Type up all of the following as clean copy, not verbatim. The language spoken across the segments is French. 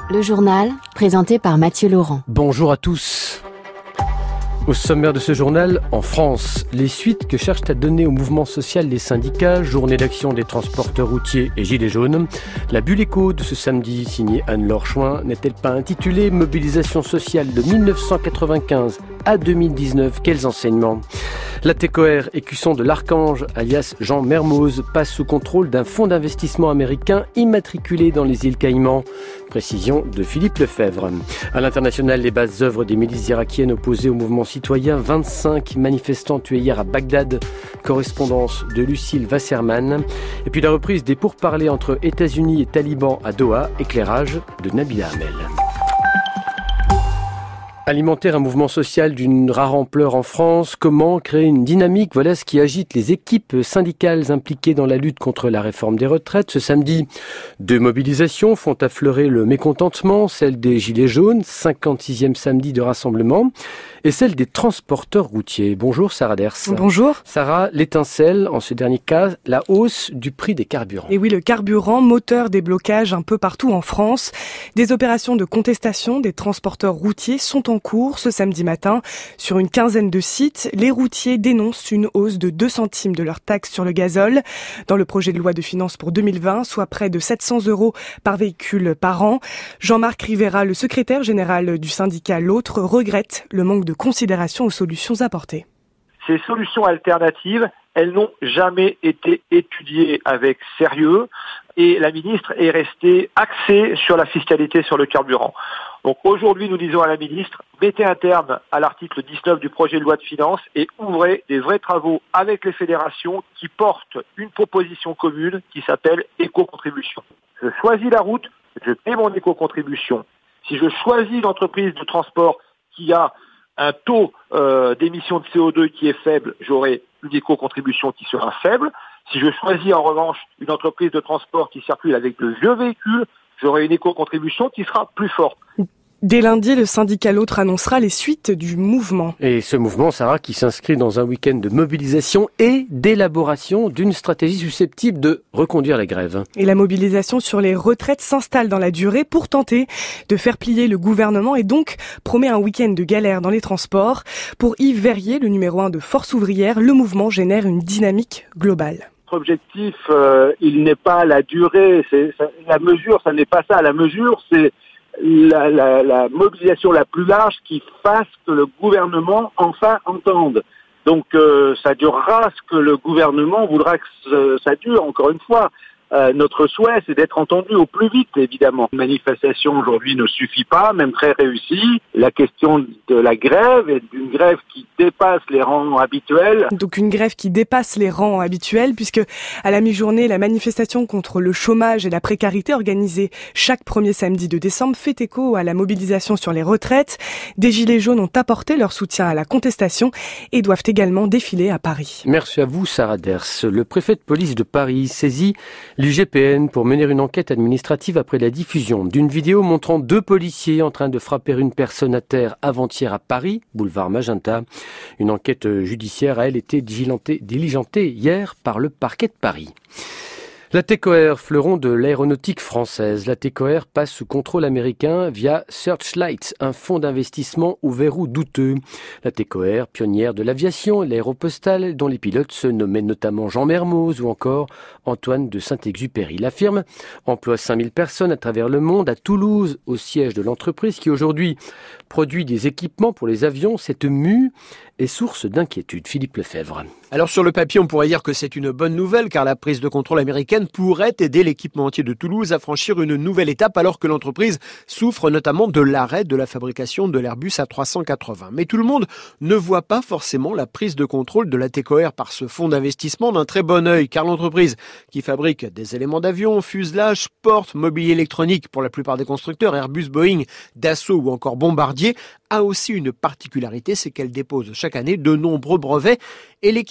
Le journal, présenté par Mathieu Laurent. Bonjour à tous. Au sommaire de ce journal, en France, les suites que cherchent à donner au mouvement social les syndicats, journée d'action des transporteurs routiers et gilets jaunes. La bulle écho de ce samedi, signée Anne-Laure Chouin, n'est-elle pas intitulée « Mobilisation sociale de 1995 à 2019 ». Quels enseignements ? La TECOR, écusson de l'Archange, alias Jean Mermoz, passe sous contrôle d'un fonds d'investissement américain immatriculé dans les îles Caïmans. Précision de Philippe Lefebvre. À l'international, les basses œuvres des milices irakiennes opposées au mouvement citoyen, 25 manifestants tués hier à Bagdad. Correspondance de Lucille Wasserman. Et puis la reprise des pourparlers entre États-Unis et talibans à Doha. Éclairage de Nabila Hamel. Alimenter un mouvement social d'une rare ampleur en France, comment créer une dynamique, voilà ce qui agite les équipes syndicales impliquées dans la lutte contre la réforme des retraites. Ce samedi, 2 mobilisations font affleurer le mécontentement, celle des Gilets jaunes, 56e samedi de rassemblement, et celle des transporteurs routiers. Bonjour Sarah Ders. Bonjour. Sarah, l'étincelle, en ce dernier cas, la hausse du prix des carburants. Et oui, le carburant, moteur des blocages un peu partout en France. Des opérations de contestation des transporteurs routiers sont en cours ce samedi matin. Sur une quinzaine de sites, les routiers dénoncent une hausse de 2 centimes de leur taxe sur le gazole. Dans le projet de loi de finances pour 2020, soit près de 700 € par véhicule par an. Jean-Marc Rivera, le secrétaire général du syndicat L'Autre, regrette le manque de considération aux solutions apportées. Ces solutions alternatives, elles n'ont jamais été étudiées avec sérieux et la ministre est restée axée sur la fiscalité sur le carburant. Donc aujourd'hui, nous disons à la ministre, mettez un terme à l'article 19 du projet de loi de finances et ouvrez des vrais travaux avec les fédérations qui portent une proposition commune qui s'appelle éco-contribution. Je choisis la route, je paie mon éco-contribution. Si je choisis l'entreprise de transport qui a un taux d'émission de CO2 qui est faible, j'aurai une éco-contribution qui sera faible. Si je choisis en revanche une entreprise de transport qui circule avec de vieux véhicules, j'aurai une éco-contribution qui sera plus forte. Dès lundi, le syndicat L'Autre annoncera les suites du mouvement. Et ce mouvement, Sarah, qui s'inscrit dans un week-end de mobilisation et d'élaboration d'une stratégie susceptible de reconduire les grèves. Et la mobilisation sur les retraites s'installe dans la durée pour tenter de faire plier le gouvernement et donc promet un week-end de galère dans les transports. Pour Yves Verrier, le numéro 1 de Force ouvrière, le mouvement génère une dynamique globale. Notre objectif, il n'est pas la durée, la mesure, ça n'est pas ça. La mesure, c'est la mobilisation la plus large qui fasse que le gouvernement enfin entende. Donc ça durera ce que le gouvernement voudra que ça dure, encore une fois. Notre souhait, c'est d'être entendu au plus vite, évidemment. Une manifestation aujourd'hui ne suffit pas, même très réussie. La question de la grève est d'une grève qui dépasse les rangs habituels. Donc une grève qui dépasse les rangs habituels, puisque à la mi-journée, la manifestation contre le chômage et la précarité organisée chaque premier samedi de décembre fait écho à la mobilisation sur les retraites. Des Gilets jaunes ont apporté leur soutien à la contestation et doivent également défiler à Paris. Merci à vous, Sarah Ders. Le préfet de police de Paris saisit l'IGPN pour mener une enquête administrative après la diffusion d'une vidéo montrant 2 policiers en train de frapper une personne à terre avant-hier à Paris, boulevard Magenta. Une enquête judiciaire a, elle, été diligentée hier par le parquet de Paris. La TECOR, fleuron de l'aéronautique française. La TECOR passe sous contrôle américain via Searchlight, un fonds d'investissement au verrou douteux. La TECOR, pionnière de l'aviation et l'aéropostale, dont les pilotes se nommaient notamment Jean Mermoz ou encore Antoine de Saint-Exupéry. La firme emploie 5000 personnes à travers le monde, à Toulouse, au siège de l'entreprise qui aujourd'hui produit des équipements pour les avions. Cette mue est source d'inquiétude. Philippe Lefebvre. Alors sur le papier, on pourrait dire que c'est une bonne nouvelle car la prise de contrôle américaine pourrait aider l'équipementier de Toulouse à franchir une nouvelle étape alors que l'entreprise souffre notamment de l'arrêt de la fabrication de l'Airbus A380. Mais tout le monde ne voit pas forcément la prise de contrôle de la TECOR par ce fonds d'investissement d'un très bon œil car l'entreprise qui fabrique des éléments d'avion, fuselage, porte, mobilier électronique pour la plupart des constructeurs, Airbus, Boeing, Dassault ou encore Bombardier, a aussi une particularité, c'est qu'elle dépose chaque année de nombreux brevets et l'équipe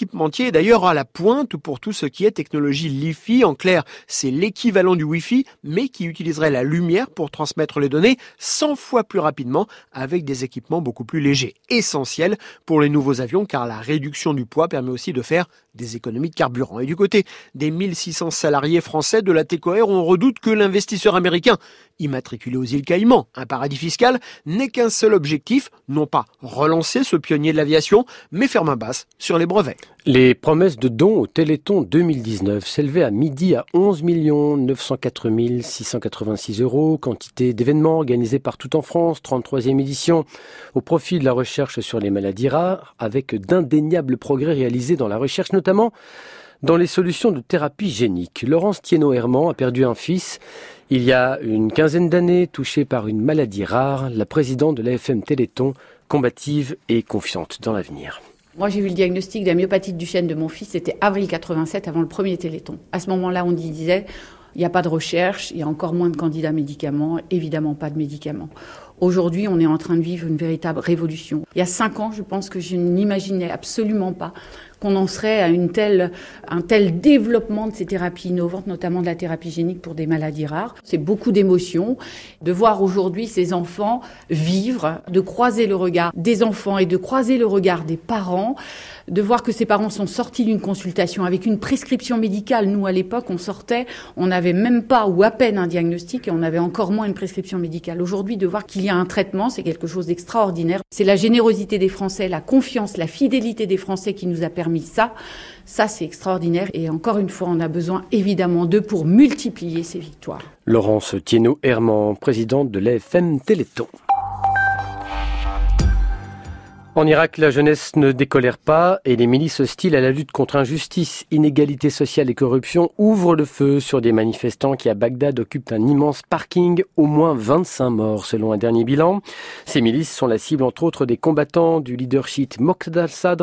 l'équipementier est d'ailleurs à la pointe pour tout ce qui est technologie Li-Fi. En clair, c'est l'équivalent du Wi-Fi, mais qui utiliserait la lumière pour transmettre les données 100 fois plus rapidement avec des équipements beaucoup plus légers. Essentiel pour les nouveaux avions, car la réduction du poids permet aussi de faire des économies de carburant. Et du côté des 1600 salariés français de la TECOR, on redoute que l'investisseur américain, immatriculé aux îles Caïmans, un paradis fiscal, n'ait qu'un seul objectif, non pas relancer ce pionnier de l'aviation, mais faire main basse sur les brevets. Les promesses de dons au Téléthon 2019 s'élevaient à midi à 11 904 686 €, quantité d'événements organisés partout en France, 33e édition, au profit de la recherche sur les maladies rares, avec d'indéniables progrès réalisés dans la recherche, notamment dans les solutions de thérapie génique. Laurence Thienot-Herman a perdu un fils il y a une quinzaine d'années, touché par une maladie rare. La présidente de l'AFM Téléthon, combative et confiante dans l'avenir. Moi, j'ai eu le diagnostic de la myopathe du chêne de mon fils, c'était avril 87, avant le premier Téléthon. À ce moment-là, on disait, il n'y a pas de recherche, il y a encore moins de candidats médicaments, évidemment pas de médicaments. Aujourd'hui, on est en train de vivre une véritable révolution. Il y a 5 ans, je pense que je n'imaginais absolument pas qu'on en serait à un tel développement de ces thérapies innovantes, notamment de la thérapie génique pour des maladies rares. C'est beaucoup d'émotions de voir aujourd'hui ces enfants vivre, de croiser le regard des enfants et de croiser le regard des parents, de voir que ces parents sont sortis d'une consultation avec une prescription médicale. Nous, à l'époque, on n'avait même pas ou à peine un diagnostic et on avait encore moins une prescription médicale. Aujourd'hui, de voir qu'il y a un traitement, c'est quelque chose d'extraordinaire. C'est la générosité des Français, la confiance, la fidélité des Français qui nous a permis ça. Ça, c'est extraordinaire. Et encore une fois, on a besoin évidemment d'eux pour multiplier ces victoires. Laurence Thienot-Herman, présidente de l'AFM Téléthon. En Irak, la jeunesse ne décolère pas et les milices hostiles à la lutte contre injustice, inégalité sociale et corruption ouvrent le feu sur des manifestants qui à Bagdad occupent un immense parking, au moins 25 morts selon un dernier bilan. Ces milices sont la cible entre autres des combattants du leader chiite Moqtada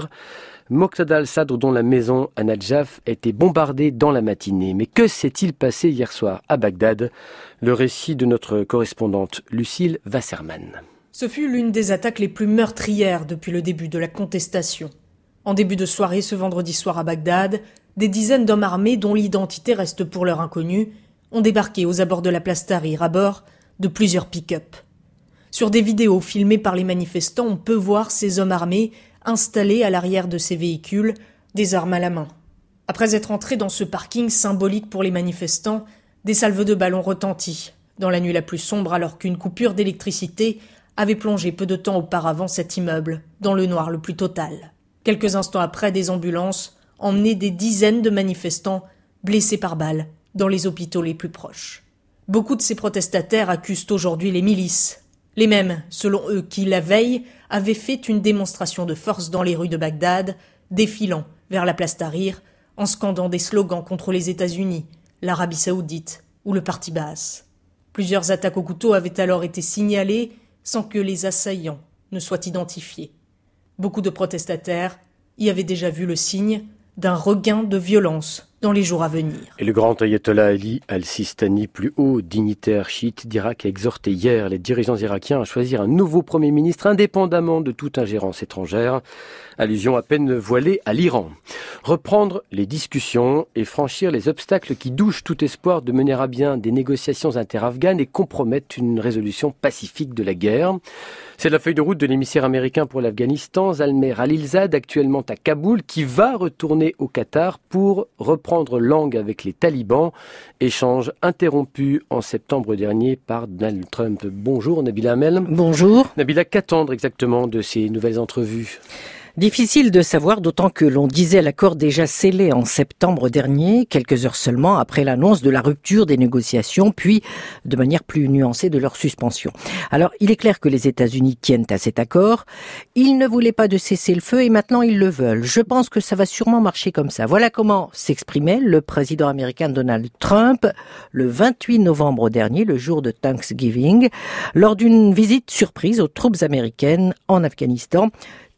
al-Sadr dont la maison à Najaf a été bombardée dans la matinée. Mais que s'est-il passé hier soir à Bagdad? Le récit de notre correspondante Lucille Wasserman. Ce fut l'une des attaques les plus meurtrières depuis le début de la contestation. En début de soirée ce vendredi soir à Bagdad, des dizaines d'hommes armés dont l'identité reste pour l'heure inconnue ont débarqué aux abords de la place Tahrir à bord de plusieurs pick-up. Sur des vidéos filmées par les manifestants, on peut voir ces hommes armés installés à l'arrière de ces véhicules, des armes à la main. Après être entrés dans ce parking symbolique pour les manifestants, des salves de balles ont retenti, dans la nuit la plus sombre alors qu'une coupure d'électricité avait plongé peu de temps auparavant cet immeuble dans le noir le plus total. Quelques instants après, des ambulances emmenaient des dizaines de manifestants blessés par balles dans les hôpitaux les plus proches. Beaucoup de ces protestataires accusent aujourd'hui les milices, les mêmes, selon eux, qui la veille avaient fait une démonstration de force dans les rues de Bagdad, défilant vers la place Tahrir en scandant des slogans contre les États-Unis, l'Arabie saoudite ou le parti Baas. Plusieurs attaques au couteau avaient alors été signalées sans que les assaillants ne soient identifiés. Beaucoup de protestataires y avaient déjà vu le signe d'un regain de violence dans les jours à venir. Et le grand ayatollah Ali al-Sistani, plus haut dignitaire chiite d'Irak, a exhorté hier les dirigeants irakiens à choisir un nouveau Premier ministre indépendamment de toute ingérence étrangère. Allusion à peine voilée à l'Iran. Reprendre les discussions et franchir les obstacles qui douchent tout espoir de mener à bien des négociations interafghanes et compromettent une résolution pacifique de la guerre. C'est la feuille de route de l'émissaire américain pour l'Afghanistan, Zalmay Khalilzad, actuellement à Kaboul, qui va retourner au Qatar pour reprendre langue avec les talibans. Échange interrompu en septembre dernier par Donald Trump. Bonjour Nabila Hamel. Bonjour. Nabila, qu'attendre exactement de ces nouvelles entrevues ? Difficile de savoir, d'autant que l'on disait l'accord déjà scellé en septembre dernier, quelques heures seulement après l'annonce de la rupture des négociations, puis de manière plus nuancée de leur suspension. Alors, il est clair que les États-Unis tiennent à cet accord. Ils ne voulaient pas de cesser le feu et maintenant ils le veulent. Je pense que ça va sûrement marcher comme ça. Voilà comment s'exprimait le président américain Donald Trump le 28 novembre dernier, le jour de Thanksgiving, lors d'une visite surprise aux troupes américaines en Afghanistan.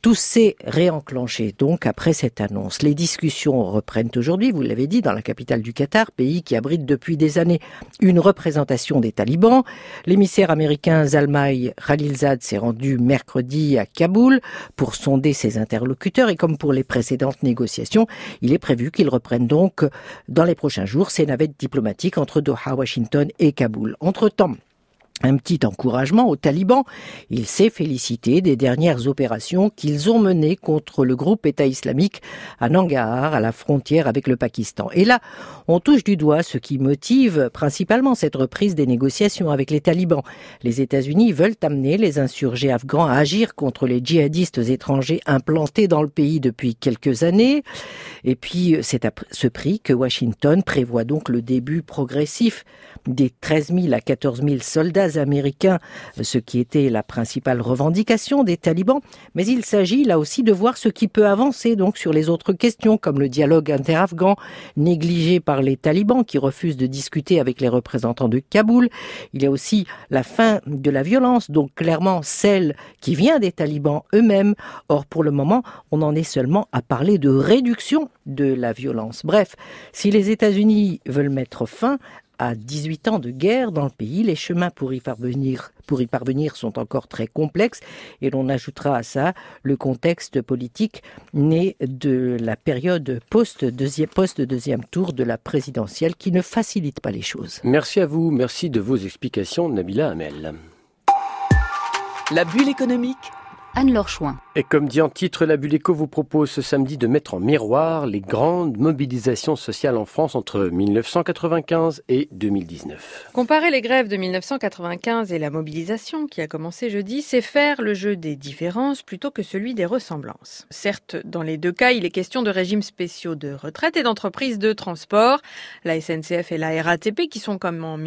Tout s'est réenclenché donc après cette annonce. Les discussions reprennent aujourd'hui, vous l'avez dit, dans la capitale du Qatar, pays qui abrite depuis des années une représentation des talibans. L'émissaire américain Zalmay Khalilzad s'est rendu mercredi à Kaboul pour sonder ses interlocuteurs et comme pour les précédentes négociations, il est prévu qu'il reprenne donc dans les prochains jours ses navettes diplomatiques entre Doha, Washington et Kaboul. Entre-temps, un petit encouragement aux talibans. Il s'est félicité des dernières opérations qu'ils ont menées contre le groupe État islamique à Nangarhar, à la frontière avec le Pakistan. Et là, on touche du doigt ce qui motive principalement cette reprise des négociations avec les talibans. Les États-Unis veulent amener les insurgés afghans à agir contre les djihadistes étrangers implantés dans le pays depuis quelques années. Et puis, c'est à ce prix que Washington prévoit donc le début progressif des 13 000 à 14 000 soldats américains, ce qui était la principale revendication des talibans. Mais il s'agit là aussi de voir ce qui peut avancer donc sur les autres questions, comme le dialogue inter-afghan, négligé par les talibans qui refusent de discuter avec les représentants de Kaboul. Il y a aussi la fin de la violence, donc clairement celle qui vient des talibans eux-mêmes. Or, pour le moment, on en est seulement à parler de réduction de la violence. Bref, si les États-Unis veulent mettre fin à 18 ans de guerre dans le pays, les chemins pour y parvenir sont encore très complexes et l'on ajoutera à ça le contexte politique né de la période post-deuxième tour de la présidentielle qui ne facilite pas les choses. Merci à vous, merci de vos explications, Nabila Hamel. La bulle économique. Anne-Laure Chouin. Et comme dit en titre, la Bulle Éco vous propose ce samedi de mettre en miroir les grandes mobilisations sociales en France entre 1995 et 2019. Comparer les grèves de 1995 et la mobilisation qui a commencé jeudi, c'est faire le jeu des différences plutôt que celui des ressemblances. Certes, dans les deux cas, il est question de régimes spéciaux de retraite et d'entreprises de transport, la SNCF et la RATP qui sont comme en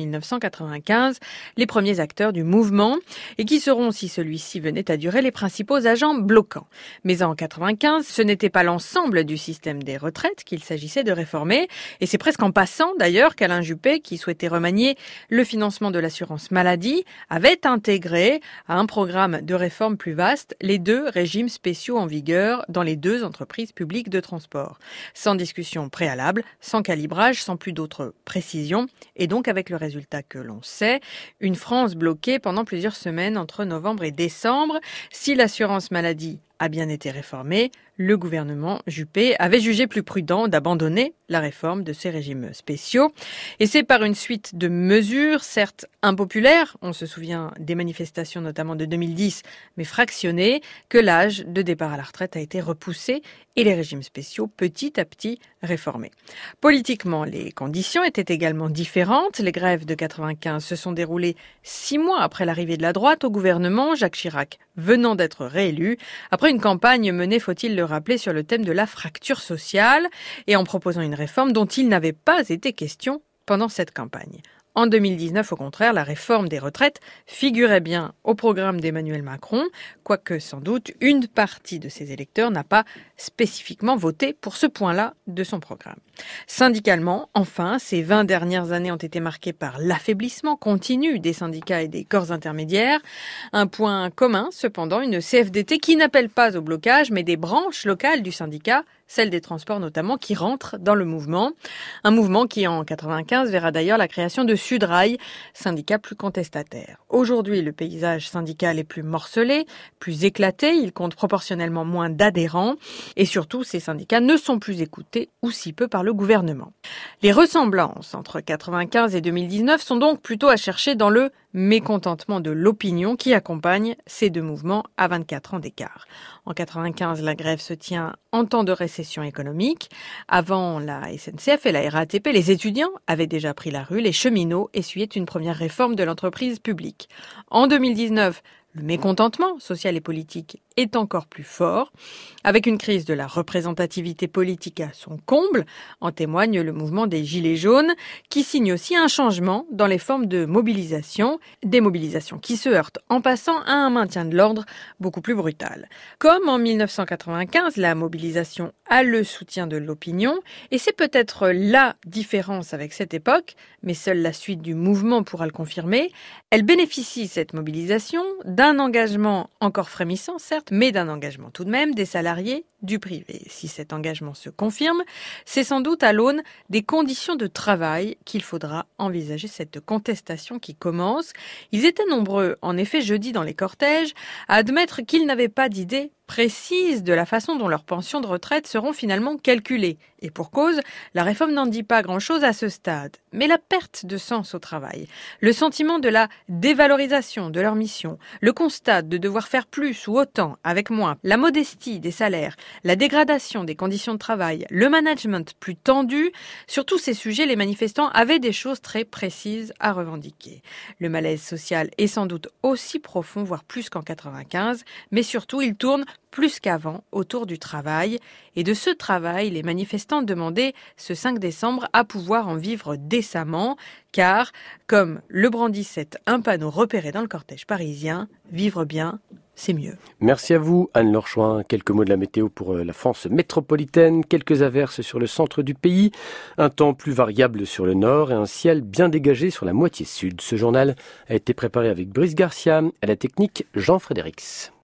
1995 les premiers acteurs du mouvement et qui seront, si celui-ci venait à durer, les principaux agents bloquants. Mais en 95, ce n'était pas l'ensemble du système des retraites qu'il s'agissait de réformer. Et c'est presque en passant d'ailleurs qu'Alain Juppé, qui souhaitait remanier le financement de l'assurance maladie, avait intégré à un programme de réforme plus vaste les deux régimes spéciaux en vigueur dans les deux entreprises publiques de transport. Sans discussion préalable, sans calibrage, sans plus d'autres précisions. Et donc avec le résultat que l'on sait, une France bloquée pendant plusieurs semaines entre novembre et décembre. Si l'assurance maladie a bien été réformée, le gouvernement Juppé avait jugé plus prudent d'abandonner la réforme de ces régimes spéciaux. Et c'est par une suite de mesures, certes impopulaires, on se souvient des manifestations notamment de 2010, mais fractionnées, que l'âge de départ à la retraite a été repoussé et les régimes spéciaux petit à petit réformés. Politiquement, les conditions étaient également différentes. Les grèves de 95 se sont déroulées 6 mois après l'arrivée de la droite au gouvernement, Jacques Chirac venant d'être réélu, après une campagne menée, faut-il le rappeler, sur le thème de la fracture sociale et en proposant une réforme dont il n'avait pas été question pendant cette campagne. En 2019, au contraire, la réforme des retraites figurait bien au programme d'Emmanuel Macron, quoique sans doute une partie de ses électeurs n'a pas spécifiquement voté pour ce point-là de son programme. Syndicalement, enfin, ces 20 dernières années ont été marquées par l'affaiblissement continu des syndicats et des corps intermédiaires. Un point commun, cependant, une CFDT qui n'appelle pas au blocage, mais des branches locales du syndicat, celle des transports notamment, qui rentrent dans le mouvement. Un mouvement qui, en 95, verra d'ailleurs la création de Sudrail, syndicat plus contestataire. Aujourd'hui, le paysage syndical est plus morcelé, plus éclaté, il compte proportionnellement moins d'adhérents, et surtout, ces syndicats ne sont plus écoutés, ou si peu, par le gouvernement. Les ressemblances entre 95 et 2019 sont donc plutôt à chercher dans le mécontentement de l'opinion qui accompagne ces deux mouvements à 24 ans d'écart. En 95, la grève se tient en temps de récession économique. Avant la SNCF et la RATP, les étudiants avaient déjà pris la rue, les cheminots essuyaient une première réforme de l'entreprise publique. En 2019, le mécontentement social et politique est encore plus fort. Avec une crise de la représentativité politique à son comble, en témoigne le mouvement des Gilets jaunes, qui signe aussi un changement dans les formes de mobilisation, des mobilisations qui se heurtent en passant à un maintien de l'ordre beaucoup plus brutal. Comme en 1995, la mobilisation a le soutien de l'opinion, et c'est peut-être la différence avec cette époque, mais seule la suite du mouvement pourra le confirmer. Elle bénéficie, cette mobilisation, d'un engagement encore frémissant, certes, mais d'un engagement tout de même des salariés du privé. Si cet engagement se confirme, c'est sans doute à l'aune des conditions de travail qu'il faudra envisager cette contestation qui commence. Ils étaient nombreux, en effet, jeudi dans les cortèges, à admettre qu'ils n'avaient pas d'idée précise de la façon dont leurs pensions de retraite seront finalement calculées. Et pour cause, la réforme n'en dit pas grand-chose à ce stade. Mais la perte de sens au travail, le sentiment de la dévalorisation de leur mission, le constat de devoir faire plus ou autant avec moins, la modestie des salaires, la dégradation des conditions de travail, le management plus tendu, sur tous ces sujets, les manifestants avaient des choses très précises à revendiquer. Le malaise social est sans doute aussi profond, voire plus qu'en 95, mais surtout il tourne plus qu'avant autour du travail. Et de ce travail, les manifestants demandaient ce 5 décembre à pouvoir en vivre décemment, car, comme le brandissait un panneau repéré dans le cortège parisien, vivre bien, c'est mieux. Merci à vous, Anne-Laure Chouin. Quelques mots de la météo pour la France métropolitaine. Quelques averses sur le centre du pays, un temps plus variable sur le nord et un ciel bien dégagé sur la moitié sud. Ce journal a été préparé avec Brice Garcia, à la technique Jean Frédérix.